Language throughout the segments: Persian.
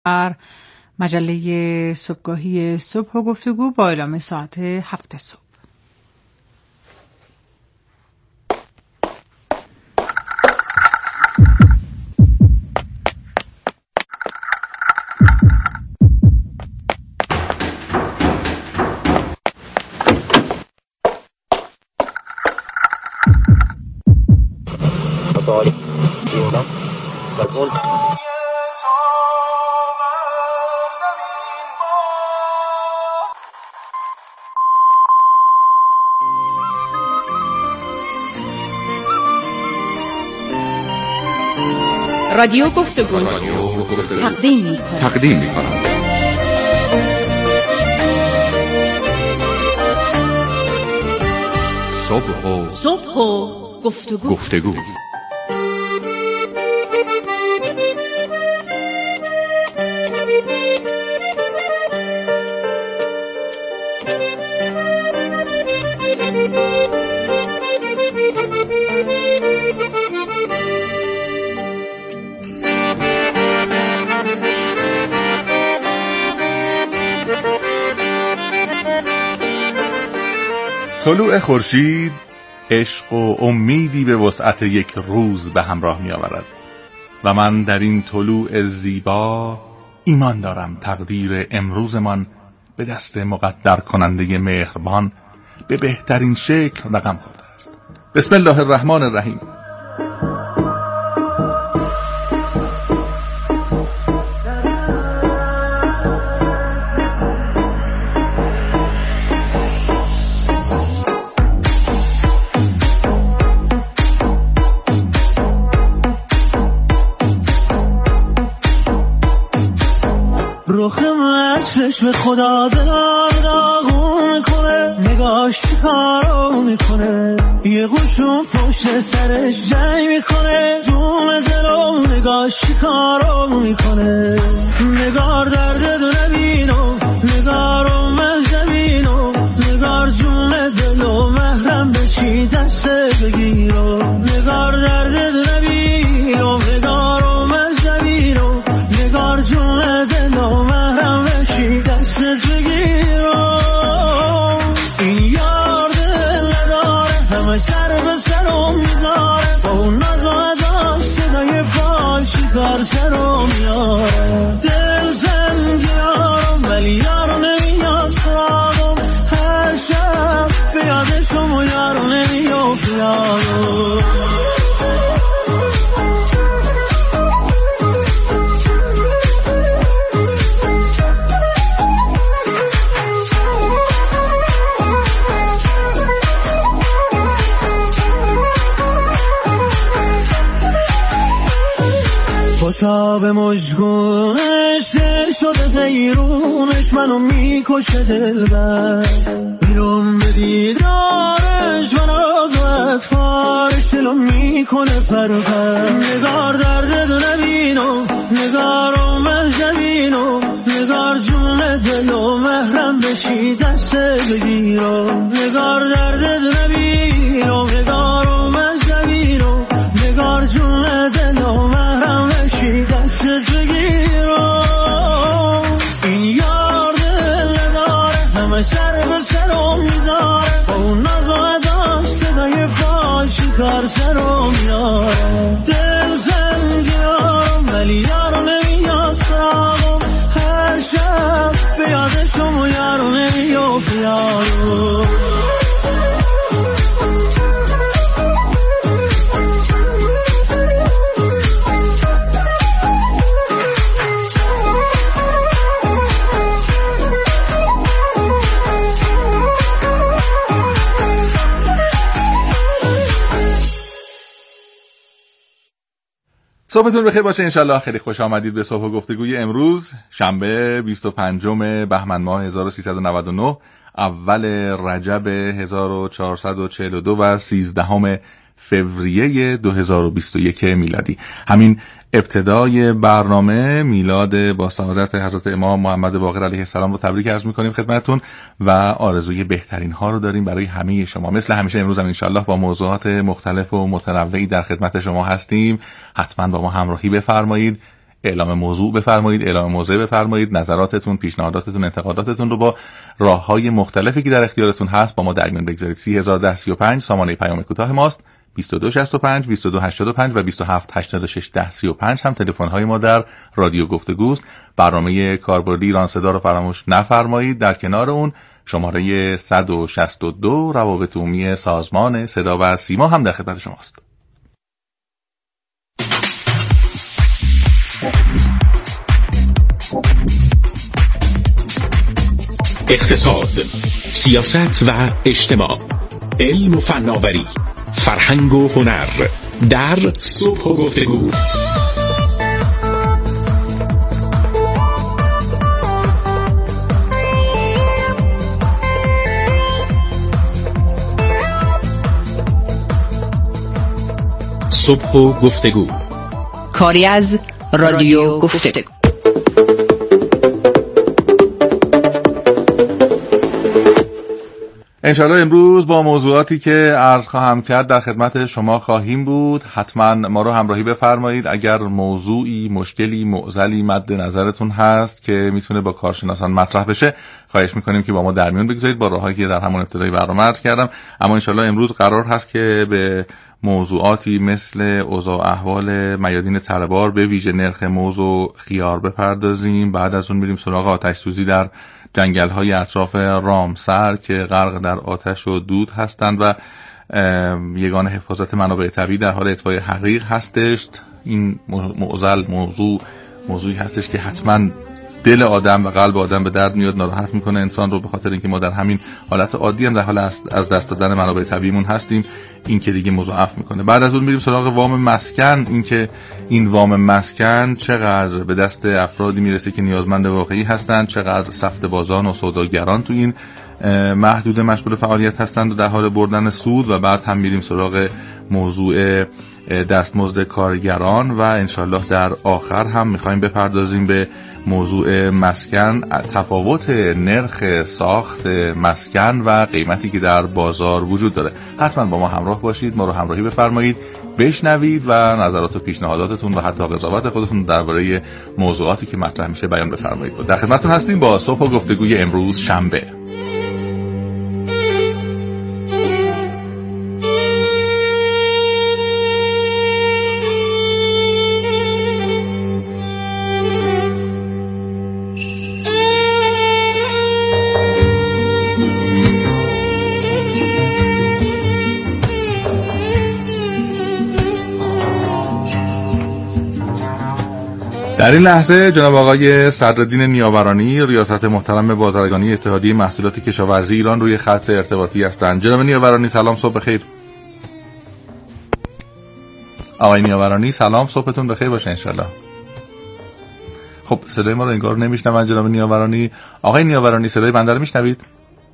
مجله صبحگاهی صبح و گفتگو با اعلام ساعت 7 صبح. رادیو گفتگو تقدیم می‌کند. صبح و گفتگو. طلوع خورشید عشق و امیدی به وسعت یک روز به همراه می آورد و من در این طلوع زیبا ایمان دارم تقدیر امروزمان به دست مقدر کننده مهربان به بهترین شکل رقم خورده است. بسم الله الرحمن الرحیم. چشم خدا داغون میکنه، نگاش کارو میکنه، یه قوشون پشت سرش جنگ میکنه، جون دلو نگاش کارو میکنه. نگار درد دو نبینو، نگارو مهجبینو، نگار جون دلو محرم بشی دست بگیرو. نگار درد دو نبینو، نگارو مهجبینو، نگار جون دلو محرم بشی دست بگیرو. این یار دل نداره، همه سر به سرم میذاره، با اون نقادا صدای پاشی کار سرم میاره. دل زنگیارم ولی یارو نمیاد سراغم، هر شب به یادشم و یارو نمیافت یارو. تا به مژگونش دل شده غیرونش، منو میکشه دلبر، بیرون به دیدارش من از اطفارش دلو میکنه پرپر. نگار درد دو نبینو، نگارو مهجبینو، نگار جون دلو محرم بشی دست بگیرو. نگار درد دو نبینو، نگارو مهجبینو، نگار جون دلو محرم بشی دست بگیرو. این یار دل نداره، همه سر به سرم میذاره، با اون نقادا صدای پاشی کار سرم میاره. دل زنگیارم ولی یارو نمیاد سراغم، هر شب به یادشم و یارو نمیافت یارو. صبحتون بخیر باشه انشالله. خیلی خوش آمدید به صبح گفتگوی امروز، شنبه 25 بهمن ماه 1399، اول رجب 1442 و 13 فوریه 2021 میلادی. همین ابتدای برنامه میلاد با سعادت حضرت امام محمد باقر علیه السلام رو تبریک عرض می‌کنیم خدمتتون و آرزوی بهترین ها رو داریم برای همه شما. مثل همیشه امروز هم انشالله با موضوعات مختلف و متنوعی در خدمت شما هستیم. حتما با ما همراهی بفرمایید. اعلام موضوع بفرمایید، اعلام موضع بفرمایید، نظراتتون، پیشنهاداتتون، انتقاداتتون رو با راه‌های مختلفی که در اختیارتون هست با ما در میون بگذارید. 301035 سامانه پیام کوتاه ماست، 2265 2285 و 2786 هم تلفن‌های ما در رادیو گفتگوست. برنامه کاربردی ایران صدا رو فراموش نفرمایید. در کنار اون شماره 162 روابط عمومی سازمان صدا و سیما هم در خدمت شماست. اقتصاد، سیاست و اجتماع، علم و فناوری، فرهنگ و هنر در صبح و گفتگو. صبح و گفتگو، کاری از رادیو گفتگو. انشالله امروز با موضوعاتی که عرض خواهم کرد در خدمت شما خواهیم بود. حتما ما رو همراهی بفرمایید. اگر موضوعی، مشکلی، معضلی مد نظرتون هست که میتونه با کارشناسان مطرح بشه، خواهش میکنیم که با ما در میون بگذارید با راههایی که در همون ابتدای برنامه عرض کردم. اما انشالله امروز قرار هست که به موضوعاتی مثل اوضاع احوال میادین تره‌بار، به ویژه نرخ موز و خیار بپردازیم. بعد از اون میریم سراغ آتش سوزی در جنگل‌های اطراف رامسر که غرق در آتش و دود هستند و یگان حفاظت منابع طبیعی در حال اطفای حریق هستش. این موضوعی هستش که حتما دل آدم و قلب آدم به درد میاد، ناراحت میکنه انسان رو، به خاطر اینکه ما در همین حالت عادی هم در حال از دست دادن منابع طبیعیمون هستیم. این که دیگه مضاعف میکنه. بعد از اون میریم سراغ وام مسکن. این که این وام مسکن چقدر به دست افرادی میرسه که نیازمند واقعی هستند، چقدر سفته بازان و سوداگران تو این محدود مشغول فعالیت هستند و در حال بردن سود. و بعد هم میریم سراغ موضوع دستمزد کارگران و انشالله در آخر هم میخوایم بپردازیم به موضوع مسکن، تفاوت نرخ ساخت مسکن و قیمتی که در بازار وجود داره. حتما با ما همراه باشید، ما رو همراهی بفرمایید، بشنوید و نظرات و پیشنهاداتتون و حتی قضاوت خودتون درباره موضوعاتی که مطرح میشه بیان بفرمایید. در خدمتتون هستیم با صبح و گفتگوی امروز شنبه. در این لحظه جناب آقای صدرالدین نیاورانی، ریاست محترم بازرگانی اتحادیه محصولات کشاورزی ایران، روی خط ارتباطی هستند. جناب نیاورانی سلام، صبح بخیر. آقای نیاورانی سلام، صبحتون بخیر باشه انشالله. خب صدای ما رو انگار نمیشنون جناب نیاورانی. آقای نیاورانی صدای بنده رو میشنوید؟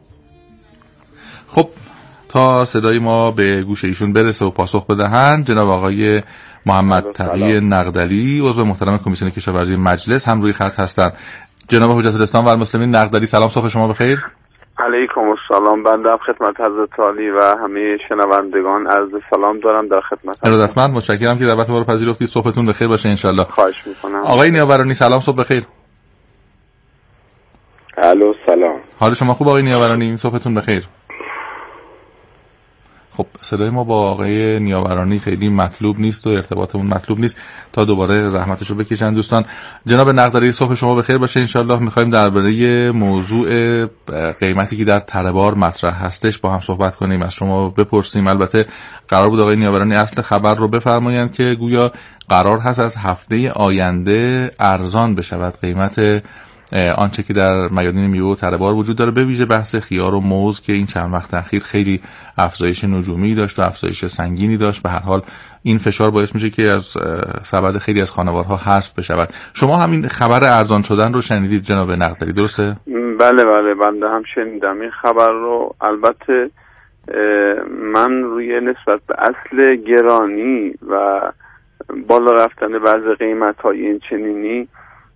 خب تا صدای ما به گوش ایشون برسه و پاسخ بدهند، جناب آقای محمد تقی نقدلی، عضو محترم کمیسیون کشاورزی مجلس، هم روی خط هستند. جناب حجت الاسلام و المسلمین نقدلی سلام، صبح شما بخیر. علیکم السلام. بنده هم خدمت حضرت عالی و همه شنوندگان عرض سلام دارم در خدمت. ارادتمند، متشکرم که دعوت ما رو پذیرفتید. صبحتون بخیر باشه انشالله. خواهش میکنم. آقای نیاورانی سلام، صبح بخیر. الو سلام. حال شما خوب آقای نیاورانی؟ صبحتون بخیر. خب صدای ما با آقای نیاورانی خیلی مطلوب نیست و ارتباطمون مطلوب نیست، تا دوباره زحمتشو بکشن دوستان. جناب نقدلی صبح شما بخیر باشه انشالله. میخوایم درباره موضوع قیمتی که در تره‌بار مطرح هستش با هم صحبت کنیم، از شما بپرسیم. البته قرار بود آقای نیاورانی اصل خبر رو بفرمایند که گویا قرار هست از هفته آینده ارزان بشود قیمت آنچه که در میادین میوه و تره‌بار وجود داره، به ویژه بحث خیار و موز که این چند وقت اخیر خیلی افزایش نجومی داشت و افزایش سنگینی داشت. به هر حال این فشار باعث میشه که از سبد خیلی از خانوارها حذف بشود. شما همین خبر ارزان شدن رو شنیدید جناب نقدلی، درسته؟ بله بنده هم شنیدم این خبر رو. البته من روی نسبت به اصل گرانی و بالا رفتن بعضی قیمت‌های این چنینی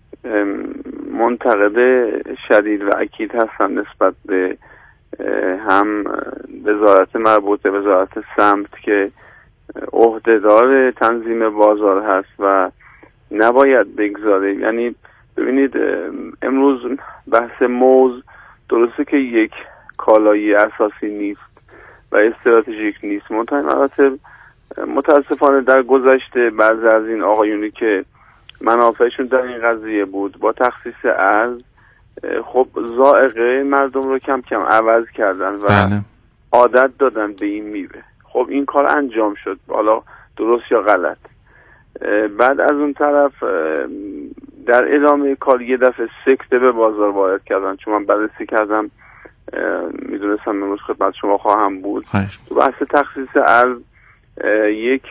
منتقد شدید و اکید هستم نسبت به هم وزارت مربوطه، وزارت سمت که عهدهدار تنظیم بازار هست و نباید بگذاره. یعنی ببینید امروز بحث موز درسته که یک کالایی اساسی نیست و استراتژیک نیست، متاسفانه در گذشته بعضی از این آقایونی که منافعشون در این قضیه بود با تخصیص ارز خب ذائقه مردم رو کم کم عوض کردن و عادت دادن به این میوه. خب این کار انجام شد، حالا درست یا غلط. بعد از اون طرف در ادامه کار یه دفعه سکته به بازار وارد کردن، چون من بررسی کردم میدونستم امروز خدمت شما خواهم بود. تو بحث تخصیص ارز یک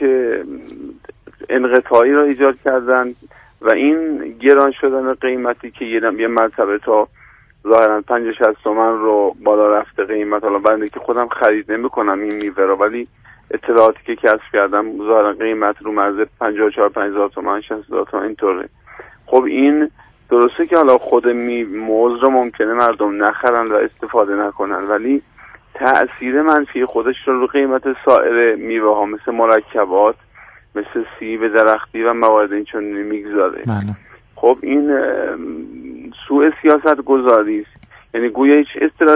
انقطاعی را ایجاد کردن و این گران شدن قیمتی که یه مرتبه تا ظاهرا 50-60 تومن رو بالا رفته قیمت. حالا برای اینکه خودم خرید نمی کنم این میوه رو، ولی اطلاعاتی که کسب کردم ظاهرا قیمت رو مرز 54-50 تومن 60,000 تومن اینطوره. خب این درسته که حالا خود موز رو ممکنه مردم نخرن و استفاده نکنن، ولی تأثیر منفی خودش رو قیمت سایر میوه ها مثل مرکبات، مثل سیب درختی و موارد این چون میگذاره. خب این سوء سیاست گذاری است. یعنی گویا هیچ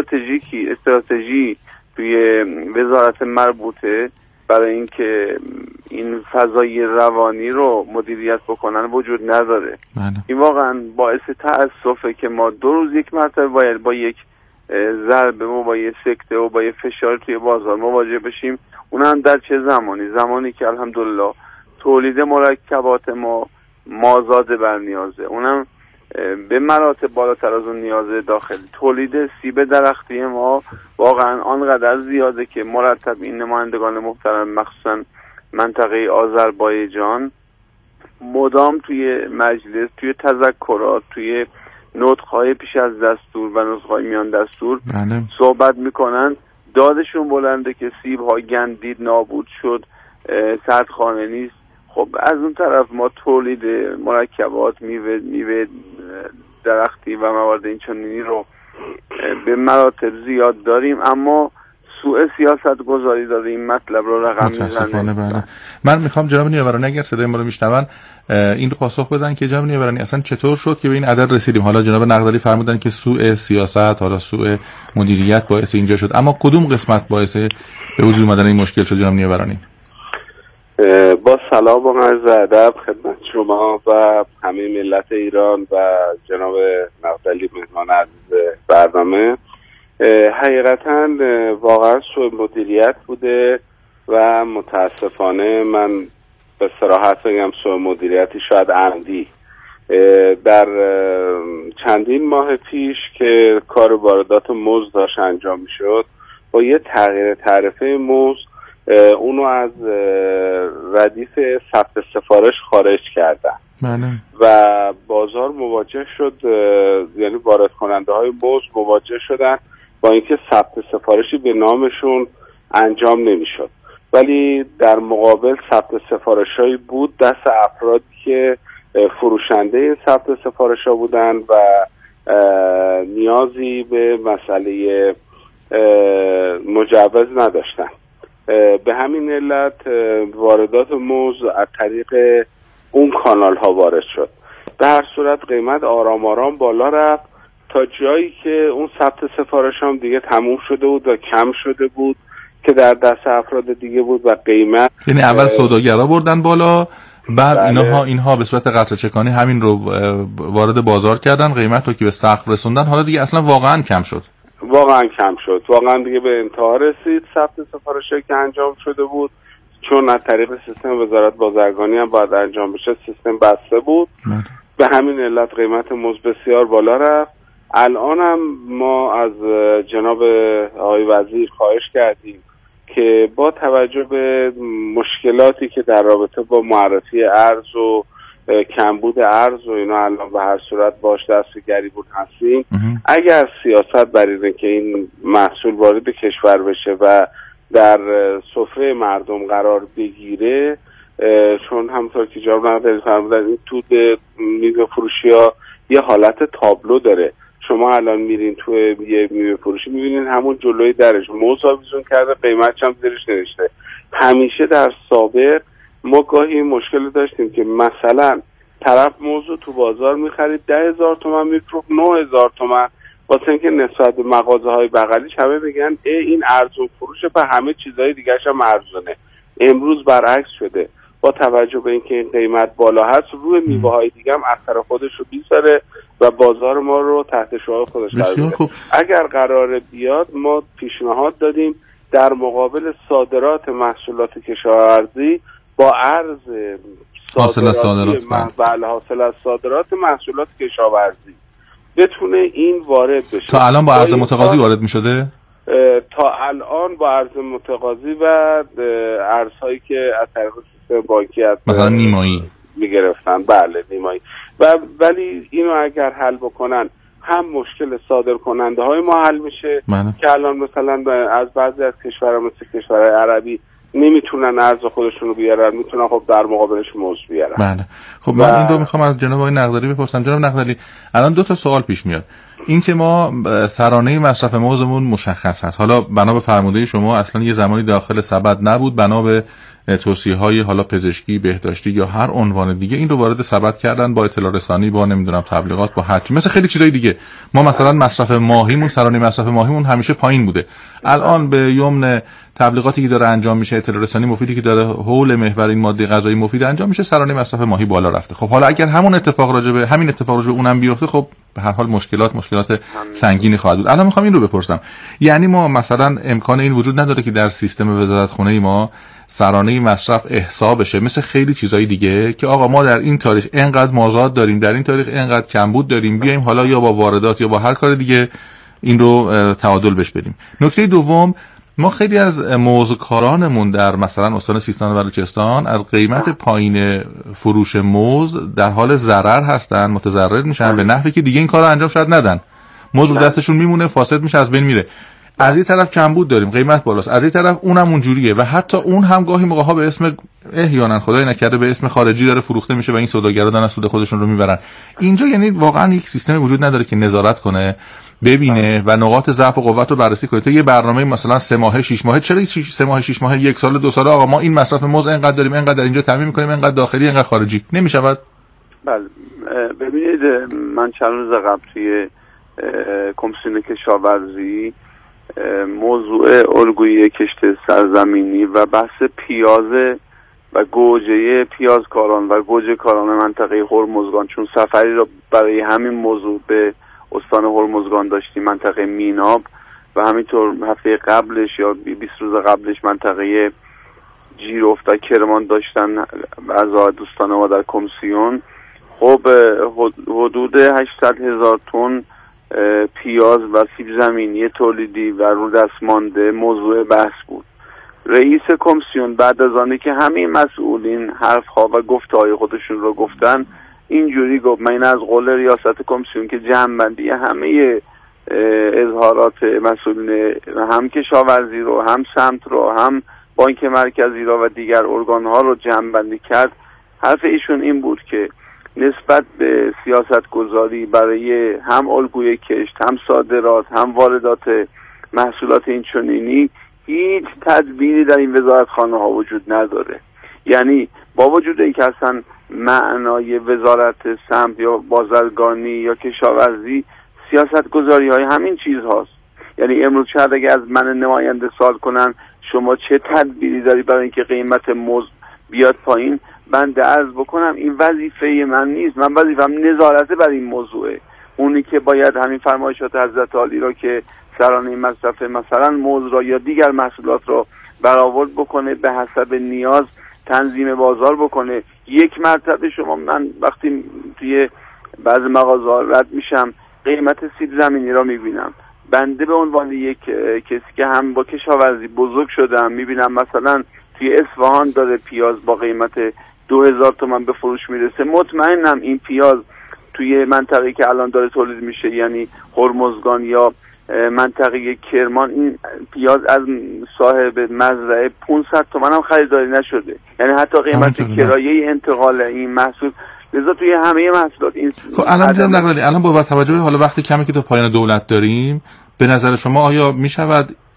استراتژی توی وزارت مربوطه برای اینکه این فضای روانی رو مدیریت بکنن وجود نداره. این واقعا باعث تأسفه که ما 2 روز یک مرتبه باید با یک ضربه و با یک سکته و با یک فشار توی بازار مواجه بشیم. اونم در چه زمانی که الحمدلله تولید مرکبات ما مازاد بر نیازه، اونم به مراتب بالاتر از اون نیاز داخلی. تولید سیب درختی ما واقعا آنقدر زیاده که مرتب این نمایندگان محترم مخصوصا منطقه آذربایجان مدام توی مجلس، توی تذکرات، توی نطق‌های پیش از دستور و نطق‌های میان دستور صحبت میکنن. دادشون بلنده که سیب‌ها گندید، نابود شد، سردخانه نیست. خب از اون طرف ما تولید مرکبات، میوه درختی و موارد این چنینی رو به مراتب زیاد داریم، اما سوء سیاست گذاری داره این مطلب رو رقم میزنه. من میخوام جناب نیاورانی اگر صدای ما رو میشنون این رو پاسخ بدن که جناب نیاورانی اصلا چطور شد که به این عدد رسیدیم. حالا جناب نقدلی فرمودن که سوء سیاست، حالا سوء مدیریت باعث اینجا شد، اما کدوم قسمت باعث به وجود اومدن این مشکل شد جناب نیاورانی؟ با سلام و عرض ادب خدمت شما و همه ملت ایران و جناب نقدلی مهمان عزیز برنامه. حقیقتا واقعا سوء مدیریت بوده و متاسفانه من به صراحت بگم سوء مدیریتی شاید عمدی. در چندین ماه پیش که کار واردات موز داشت انجام میشد با یه تغییر تعرفه موز اونو از ردیف ثبت سفارش خارج کردن و بازار مواجه شد، یعنی وارد کننده های موز مواجه شدن با اینکه ثبت سفارشی به نامشون انجام نمیشد، ولی در مقابل ثبت سفارشایی بود دست افرادی که فروشنده این ثبت سفارش ها بودن و نیازی به مسئله مجوز نداشتن. به همین علت واردات موز از طریق اون کانال ها وارد شد. به هر صورت قیمت آرام آرام بالا رفت تا جایی که اون ثبت سفارش هم دیگه تموم شده بود و کم شده بود که در دست افراد دیگه بود و قیمت، یعنی اول سوداگرا بردن بالا، بعد اینها به صورت قطره چکانی همین رو وارد بازار کردن، قیمت رو که به سقف رسوندن، حالا دیگه اصلا واقعا کم شد. واقعا دیگه به انتها رسید ثبت سفارشی که انجام شده بود، چون از طریق سیستم وزارت بازرگانی هم باید انجام بشه، سیستم بسته بود. به همین علت قیمت موز بسیار بالا رفت. الان هم ما از جناب آقای وزیر خواهش کردیم که با توجه به مشکلاتی که در رابطه با معرفی ارز و کمبود ارز و اینا الان به هر صورت باش دستگیری بود هستیم، اگر سیاست بر اینه که این محصول وارد کشور بشه و در سفره مردم قرار بگیره، چون همونطور که جناب نقدلی فرمودن این تو میوه فروشی ها یه حالت تابلو داره. شما الان میرین تو یه میوه فروشی میبینین همون جلوی درش موز آویزون کرده، قیمتش هم زیرش نوشته. همیشه در سابق ما گاهی مشکل داشتیم که مثلا طرف موز تو بازار میخرید 10,000 تومان میفروخت 9,000 تومان، واسه اینکه نسبت به مغازه‌های بغلیش همه بگن این ارزون فروشه و همه چیزهای دیگه‌ش هم ارزونه. امروز برعکس شده، با توجه به اینکه این قیمت بالا هست روی میوه‌های دیگه هم اثر خودش رو بیاره و بازار ما رو تحت شعاع خودش قرار بده. اگر قراره بیاد ما پیشنهاد دادیم در مقابل صادرات محصولات کشاورزی با ارز حاصل از صادرات حاصل از صادرات محصولات کشاورزی بتونه این وارد بشه. تا الان با ارز متقاضی وارد می‌شده؟ تا الان با ارز متقاضی و ارزهایی که از طریق سیستم بانکی مثلا نیمایی میگرفتن، بله نیمایی، ولی اینو اگر حل بکنن هم مشکل صادر کننده های ما حل میشه که الان مثلا از بعضی از کشورها مثل کشورهای عربی نمیتونن ارز خودشون رو بیارن، میتونن خب در مقابلش موز بیارن. بله. خب من این رو میخوام از جناب آقای نقدلی بپرسم. جناب نقدلی، الان 2 تا سوال پیش میاد. این که ما سرانه مصرف موزمون مشخص هست، حالا بنا به فرموده شما اصلا یه زمانی داخل سبد نبود، بنا به توصیه‌های حالا پزشکی، بهداشتی یا هر عنوان دیگه این رو وارد سبد کردن با اطلاع رسانی، با نمیدونم تبلیغات، با هر چی، مثل خیلی چیزای دیگه. ما مثلا مصرف ماهیمون، سرانه مصرف ماهیمون همیشه پایین بوده. الان به یمن تبلیغاتی که داره انجام میشه، اطلاع رسانی مفیدی که داره حول محور این ماده غذایی مفید انجام میشه، سرانه مصرف ماهی بالا رفته. خب حالا اگر همین اتفاق راجع به اونم بیفته، خب به هر حال مشکلات سنگینی خواهد بود. الان میخوام این رو بپرسم، یعنی ما مثلا امکان این وجود نداره که در سیستم وزارتخونه ما سرانه مصرف احصا بشه مثل خیلی چیزای دیگه که آقا ما در این تاریخ اینقدر مازاد داریم، در این تاریخ اینقدر کمبود داریم، بیایم حالا یا با واردات یا با هر کار دیگه این رو تعادل بش بدیم. نکته دوم، ما خیلی از موزکارانمون در مثلا استان سیستان و بلوچستان از قیمت پایین فروش موز در حال ضرر هستن، متضرر میشن به نحوی که دیگه این کارو انجام شاید ندن. موز رو دستشون میمونه، فاسد میشه، از بین میره. از این طرف کمبود داریم، قیمت بالاست، از این طرف اونم اونجوریه و حتی اون هم گاهی موقع‌ها به اسم احیانا خدای نکرده به اسم خارجی داره فروخته میشه و این سوداگرا دارن سود خودشون رو میبرن. اینجا یعنی واقعا یک سیستمی وجود نداره که نظارت کنه، ببینه و نقاط ضعف و قوت رو بررسی کنه. تو یه برنامه مثلا 3 ماهه 6 ماهه، چرا 3 ماهه 6 ماهه 1 سال 2 سال آقا ما این مصرف موز اینقدر داریم، اینقدر اینجا تامین می‌کنیم، اینقدر داخلی اینقدر خارجی نمیشود؟ بله ببینید، من چند روز قبل توی کمیسیون کشاورزی موضوع الگویی کشت سرزمینی و بحث پیاز و گوجه پیازکاران و گوجه کاران منطقه هرمزگان، چون سفری را برای همین موضوع به استان هرمزگان داشتیم، منطقه میناب و همینطور هفته قبلش یا 20 روز قبلش منطقه جیرفت و کرمان داشتن اعضای دوستان ما در کمیسیون. خب حدود 800,000 تن پیاز و سیب زمینی تولیدی و رو دست مانده موضوع بحث بود. رئیس کمیسیون بعد از آنی که همه مسئولین حرفها و گفته‌های خودشون رو گفتن اینجوری گفت، من از قول ریاست کمیسیون که جمع‌بندی همه اظهارات مسئولین هم کشاورزی رو، هم سمت رو، هم بانک مرکزی رو و دیگر ارگان‌ها رو جمع‌بندی کرد، حرف ایشون این بود که نسبت به سیاست گذاری برای هم الگوی کشت، هم صادرات، هم واردات محصولات این چنینی هیچ تدبیری در این وزارتخانه ها وجود نداره. یعنی با وجود اینکه اصلا معنای وزارت سمت یا بازرگانی یا کشاورزی سیاست گذاری های همین چیز هاست. یعنی امروز شاید اگه از من نماینده سوال کنن شما چه تدبیری داری برای اینکه قیمت موز بیاد پایین، بنده عرض بکنم این وظیفه من نیست، من وظیفه‌م نظارت بر این موضوعه. اونی که باید همین فرمایشات حضرت عالی را که سرانه مصرف مثلا موز را یا دیگر محصولات را برآورد بکنه، به حسب نیاز تنظیم بازار بکنه. یک مرتبه شما، من وقتی توی بعض مغازه‌ها رد میشم قیمت سیب زمینی را میبینم، بنده به عنوان یک کسی که هم با کشاورزی بزرگ شدم میبینم مثلا توی اصفهان داره پیاز با قیمت 2000 تومان به فروش میرسه، مطمئنم این پیاز توی منطقه‌ای که الان داره تولید میشه یعنی هرمزگان یا منطقه کرمان این پیاز از صاحب مزرعه 500 تومان هم خریداری نشده، یعنی حتی قیمت کرایه انتقال این محصول. لذا توی همه محصولات این خب الان با توجه حالا وقتی کمی که تو پایان دولت داریم، به نظر شما آیا میشود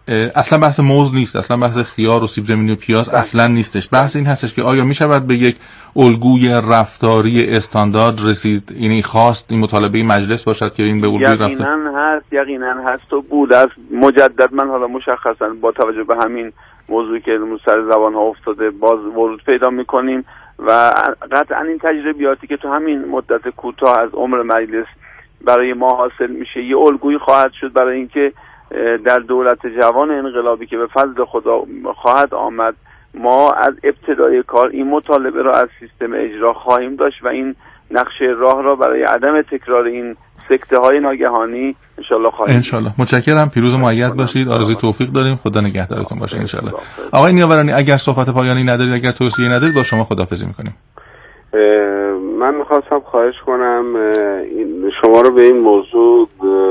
اصلا بحث موز نیست، اصلا بحث خیار و سیب زمینی و پیاز اصلا نیستش. بحث این هستش که آیا میشود به یک الگوی رفتاری استاندارد رسید، یعنی خواست این مطالبه مجلس باشد که این به الگوی رفتار یقینا هست و بود از مجدد. من حالا مشخصا با توجه به همین موضوعی که سر زبان ها افتاده باز ورود پیدا میکنیم و قطعا این تجربیاتی که تو همین مدت کوتاه از عمر مجلس برای ما حاصل میشه یه الگویی خواهد شد برای اینکه در دولت جوان انقلابی که به فضل خدا خواهد آمد ما از ابتدای کار این مطالبه را از سیستم اجرا خواهیم داشت و این نقشه راه را برای عدم تکرار این سکته های ناگهانی انشالله خواهیم. انشالله. متشکرم. پیروز و مؤید باشید. آرزوی توفیق داریم. خدا نگهدارتون باشه انشالله. آقای نیاورانی اگر صحبت پایانی ندارید، اگر توصیه ندارید، با شما خداحافظی میکنیم. من میخواستم خواهش کنم شما رو به این موضوع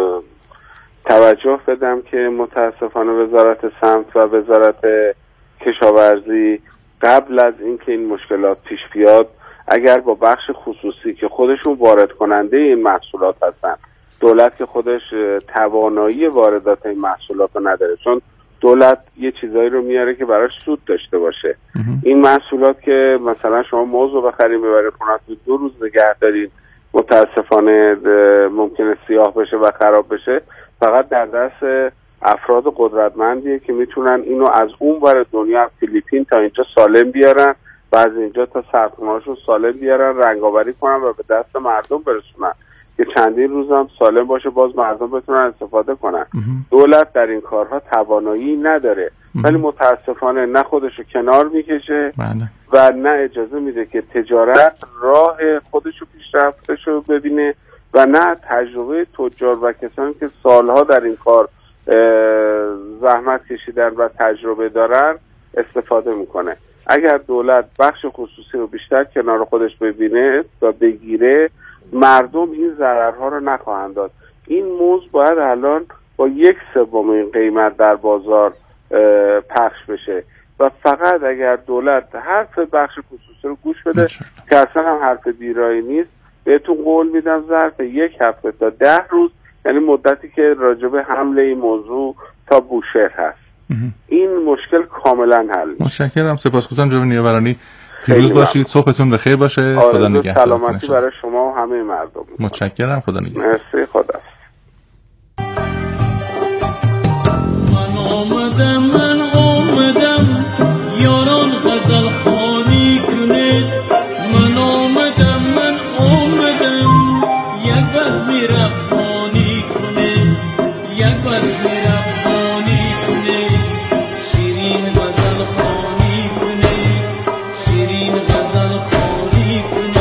توجه بدم که متاسفانه وزارت سمت و وزارت کشاورزی قبل از اینکه این مشکلات پیش بیاد اگر با بخش خصوصی که خودشون وارد کننده این محصولات هستن، دولت که خودش توانایی واردات این محصولات رو نداره، چون دولت یه چیزایی رو میاره که براش سود داشته باشه. این محصولات که مثلا شما موز رو بخریم ببرید خونتون 2 روز نگه دارین، متاسفانه ممکنه سیاه بشه و خراب بشه، فقط در دست افراد قدرتمندیه که میتونن اینو از اون ور دنیا، از فیلیپین تا اینجا سالم بیارن و از اینجا تا سرخونه‌هاشون سالم بیارن، رنگاوری کنن و به دست مردم برسونن که چندین روز هم سالم باشه باز مردم بتونن استفاده کنن. دولت در این کارها توانایی نداره ولی متاسفانه نه خودشو کنار میکشه و نه اجازه میده که تجارت راه خودشو پیشرفتشو ببینه و نه تجربه تجار و کسانی که سالها در این کار زحمت کشیدن و تجربه دارن استفاده میکنه. اگر دولت بخش خصوصی رو بیشتر کنار خودش ببینه و بگیره، مردم این ضررها رو نخواهند داد. این موز باید الان با 1/3 این قیمت در بازار پخش بشه و فقط اگر دولت حرف بخش خصوصی رو گوش بده که اصلا هم حرف بیرایی نیست، بهتون قول میدم ظرف 1 هفته تا 10 روز، یعنی مدتی که راجب حمله این موضوع تا بوشهر هست، این مشکل کاملا حل میشه. متشکرم. سپاسگزارم جناب نیاورانی. پیروز باشید. صبحتون بخیر باشه. خدا نگهدار. سلامتی برای شما و همه مردم. متشکرم. خدا نگهدار. مرسی. خدا. من آمدم یاران غزل خوانی کنید، من آمدم یک بزمی ربانی کنید، یک بزمی ربانی کنید، شیرین غزل خوانی کنید، شیرین غزل خوانی کنید.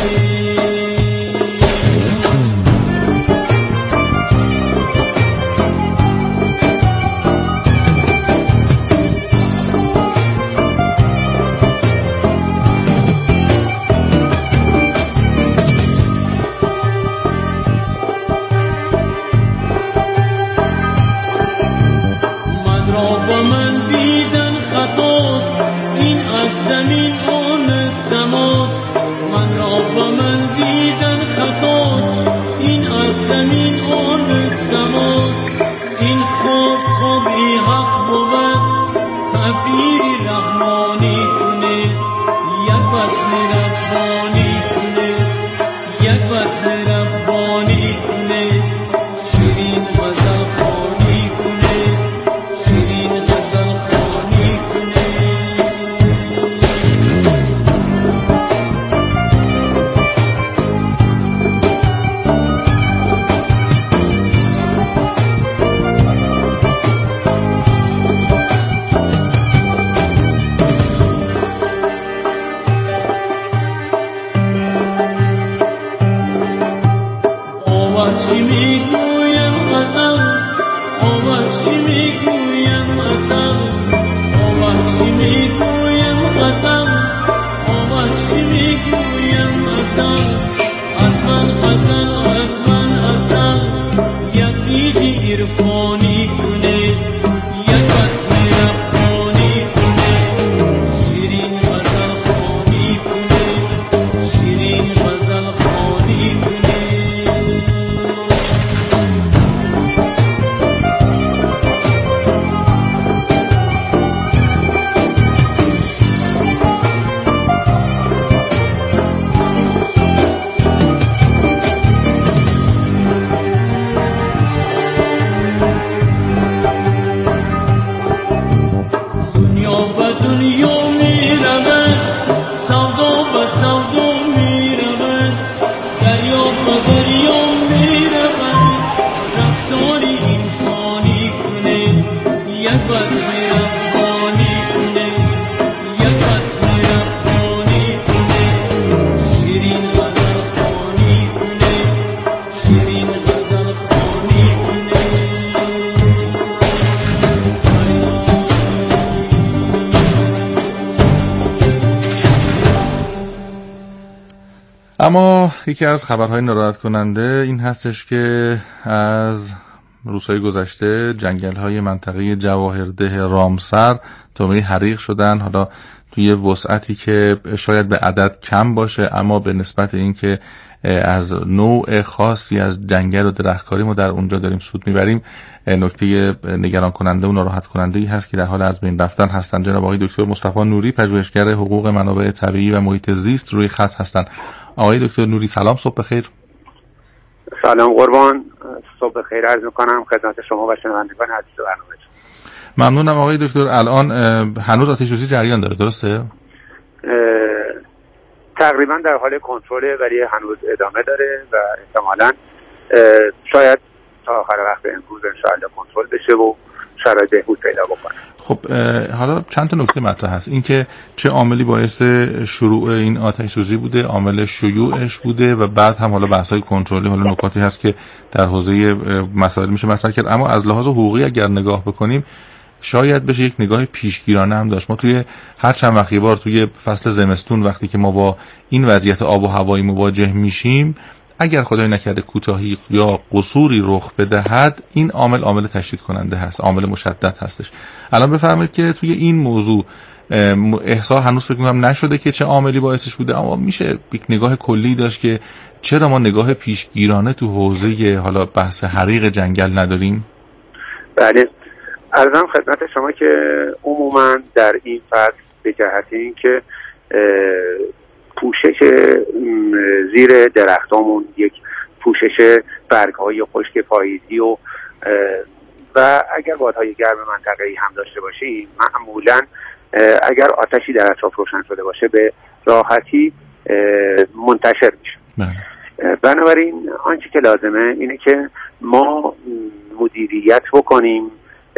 زمین آن سماست، من را با من دیدن خطاست، این از زمین آن سماست، این خوابی حق بود تعبیری رحمانی کنه، یک بزم ربانی کنه، یک بزم ربانی کنه، شیرین غزل خوانی کنه، شیرین غزل خوانی کنه. چی میگویم غزل، چی میگویم غزل، چی میگویم غزل، چی میگویم غزل، از من غزل، از من اصل، یک دیدی عرفانی کنه، یک بزم ربانی کنه، شیرین غزل خوانی کنه، شیرین غزل خوانی کنه. اما یکی از خبرهای ناراحت کننده این هستش که از روزهای گذشته جنگل‌های منطقه جواهرده رامسر تومه حریق شدن. حالا توی وسعتی که شاید به عدد کم باشه، اما به نسبت این که از نوع خاصی از جنگل و درختکاری ما در اونجا داریم سود میبریم، نکته نگران کننده و ناراحت کننده ای هست که در حال از بین رفتن هستن. جناب آقای دکتر مصطفی نوری، پژوهشگر حقوق منابع طبیعی و محیط زیست، روی خط هستن. آقای دکتر نوری سلام، صبح بخیر. سلام قربان، صبح بخیر عرض میکنم خدمت شما و شنوندگان عزیز برنامه. ممنونم آقای دکتر. الان هنوز آتش‌سوزی جریان داره، درسته؟ تقریبا در حال کنترل، ولی هنوز ادامه داره و احتمالاً شاید تا آخر وقت امروز انشاءالله کنترل بشه و شرایط بهبود پیدا بکنه. خب حالا چند تا نکته مطرح هست. این که چه عاملی باعث شروع این آتش‌سوزی بوده، عامل شیوعش بوده و بعد هم حالا بحث‌های کنترلی، حالا نکاتی هست که در حوزه مسائل میشه مطرح کرد. اما از لحاظ حقوقی اگر نگاه بکنیم شاید بشه یک نگاه پیشگیرانه هم داشت. ما توی هر چند وقت بار توی فصل زمستون وقتی که ما با این وضعیت آب و هوایی مواجه میشیم، اگر خدای نکرده کوتاهی یا قصوری رخ بدهد، این عامل تشدید کننده هست، عامل مشدد هستش. الان بفرمایید که توی این موضوع احساس هنوز فکر می‌کنم نشده که چه عاملی باعثش بوده، اما میشه یک نگاه کلی داشت که چرا ما نگاه پیشگیرانه تو حوزه حالا بحث حریق جنگل نداریم؟ بله، عرضم خدمت شما که عموما در این فصل به جهت این که پوشش زیر درختامون یک پوشش برگ‌های خشک پاییزی و اگر بادهای گرم منطقه‌ای هم داشته باشیم، معمولاً اگر آتشی در اطراف روشن شده باشه به راحتی منتشر میشه. بنابراین آنچه که لازمه اینه که ما مدیریت بکنیم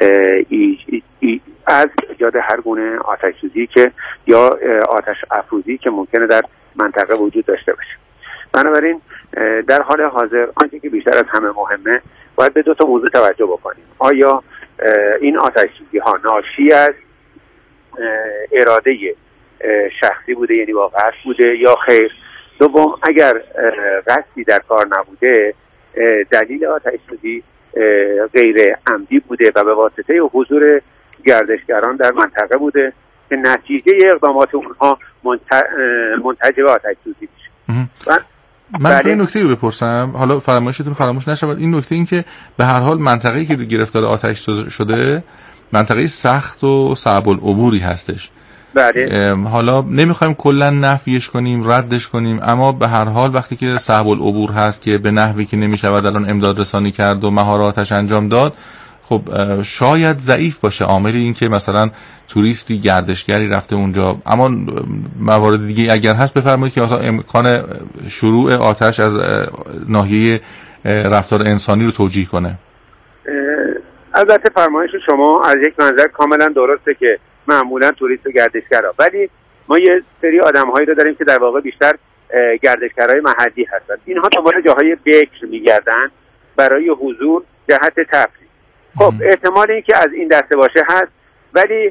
از ایجاد هر گونه آتش سوزی که یا آتش افروزی که ممکنه در منطقه وجود داشته باشه. بنابراین در حال حاضر آنچه که بیشتر از همه مهمه، باید به دو تا موضوع توجه بکنیم. آیا این آتش سوزی ها ناشی از اراده شخصی بوده، یعنی با قصد بوده یا خیر؟ دوم، اگر قصدی در کار نبوده، دلیل آتش سوزی غیر عمدی بوده و به واسطه حضور گردشگران در منطقه بوده که نتیجه اقدامات اونها منتج به آتش سوزی میشه. من این نکته رو بپرسم، حالا فرمایشتون فراموش نشود، این نکته این که به هر حال منطقه‌ای که گرفتار آتش شده منطقه سخت و صعب العبوری هستش. بله. حالا نمیخوایم کلا نفیش کنیم، ردش کنیم، اما به هر حال وقتی که صعب العبور هست که به نحوی که نمیشود الان امداد رسانی کرد و مهاراتش انجام داد، خب شاید ضعیف باشه عاملی این که مثلا توریستی گردشگری رفته اونجا. اما موارد دیگه اگر هست بفرمایید که امکان شروع آتش از ناحیه رفتار انسانی رو توجیه کنه. البته فرمایش شما از یک منظر کاملا درسته که معمولا توریست و گردشگرها، ولی ما یه سری آدم‌هایی رو داریم که در واقع بیشتر گردشگرای محلی هستن. اینها دنبال جاهای بکر می‌گردن برای حضور جهت تفریح. خب احتمال این که از این دسته باشه هست، ولی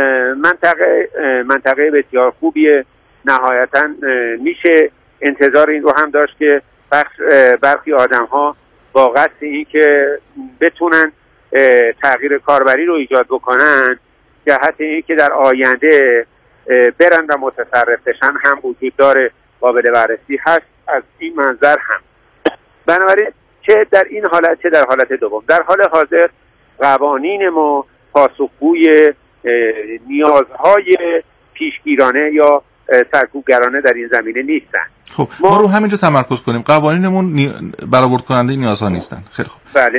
منطقه بسیار خوبیه. نهایتاً میشه انتظار این رو هم داشت که برخی آدم‌ها با قصد این که بتونن تغییر کاربری رو ایجاد بکنن، جهت این که در آینده برن و متصرف بشن، هم وجود داره، قابل بررسی هست از این منظر هم. بنابراین چه در این حالت چه در حالت دوم، در حال حاضر قوانین ما پاسخگوی نیازهای پیشگیرانه یا سرکوبگرانه در این زمینه نیستن. خب ما رو همینجا تمرکز کنیم. قوانینمون برآورد کننده نیازها نیستن. خیلی خوب. بله.